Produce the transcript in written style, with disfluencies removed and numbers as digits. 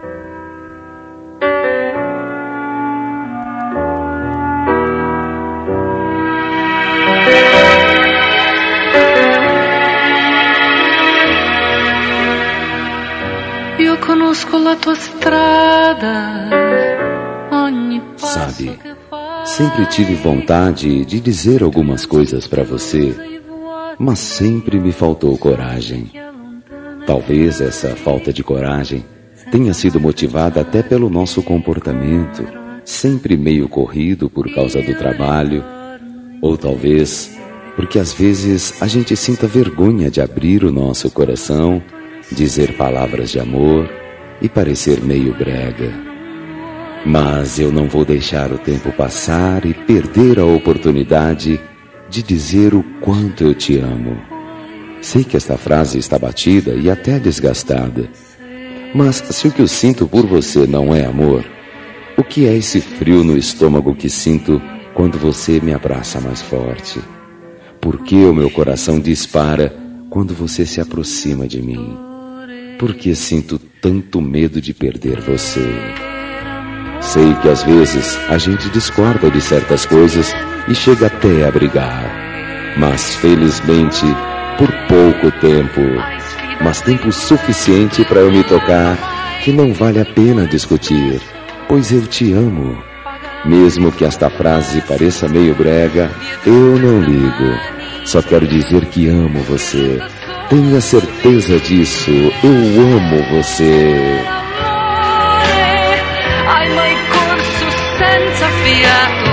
Sabe, sempre tive vontade de dizer algumas coisas para você, mas sempre me faltou coragem. Talvez essa falta de coragem tenha sido motivada até pelo nosso comportamento, sempre meio corrido por causa do trabalho, ou talvez porque às vezes a gente sinta vergonha de abrir o nosso coração, dizer palavras de amor e parecer meio brega. Mas eu não vou deixar o tempo passar e perder a oportunidade de dizer o quanto eu te amo. Sei que esta frase está batida e até desgastada, mas se o que eu sinto por você não é amor, o que é esse frio no estômago que sinto quando você me abraça mais forte? Por que o meu coração dispara quando você se aproxima de mim? Por que sinto tanto medo de perder você? Sei que às vezes a gente discorda de certas coisas e chega até a brigar, mas felizmente por pouco tempo, mas tempo suficiente para eu me tocar que não vale a pena discutir, pois eu te amo. Mesmo que esta frase pareça meio brega, eu não ligo. Só quero dizer que amo você. Tenha certeza disso, eu amo você. Ai, mai corso senza fiato.